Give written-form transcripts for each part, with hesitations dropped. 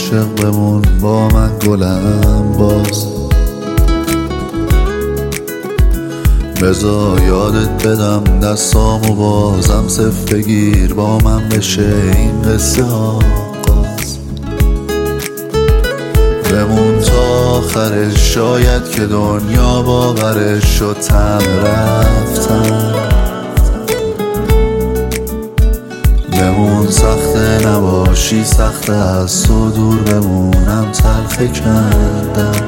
عاشق بمون با من گلم باز. بذار یادت بدم دستامو بازم صف بگیر با من بشه این قصه آغاز. بمون تا آخرش شاید که دنیا باورش شد تن رفتن. بمون سخته نباشی سخته از تو دور بمونم تلخ کردم.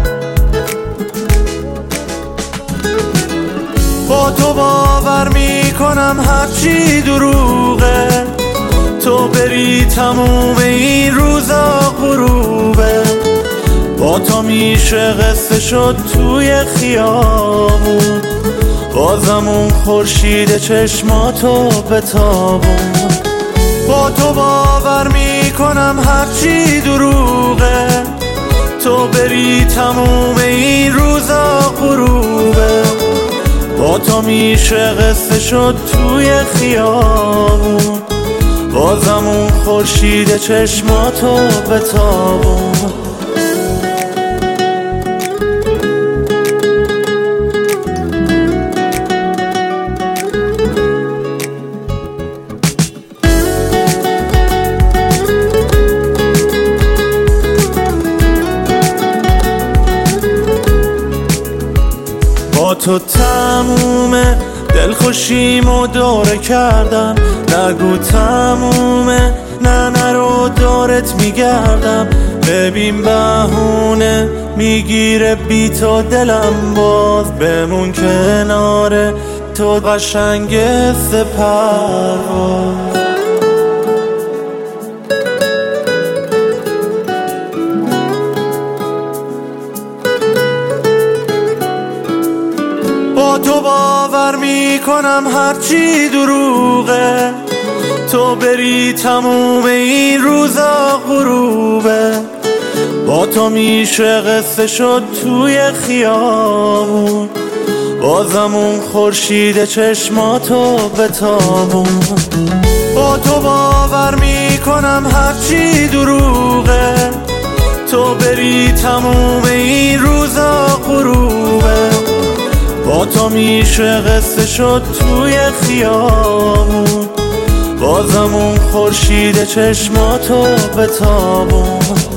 با تو باور میکنم هرچی دروغه، تو بری تموم این روزا غروبه. با تو میشه قصه شد توی خیابون، بازم اون خورشید چشماتو بتابون. با تو باور میکنم هرچی دروغه، تو بری تموم این روزا غروبه. با تو میشه قصه شد توی خیابون، بازم اون خورشید چشماتو بتابون. با تو تمومه دلخوشیمو دوره کردم، نگو تمومه نه نرو دورت میگردم. ببین بهونه میگیره بی تو دلم باز، بمون کنار تو قشنگ سپرواز. با تو باور میکنم هرچی دروغه، تو بری تموم این روزا غروبه. با تو میشه قصه شد توی خیابون، بازم اون خورشید چشماتو بتابون. با تو باور میکنم هرچی دروغه، تو بری تموم این روزا غروبه. با تو میشه قصه شد توی خیابون، بازم اون خورشید چشماتو بتابون.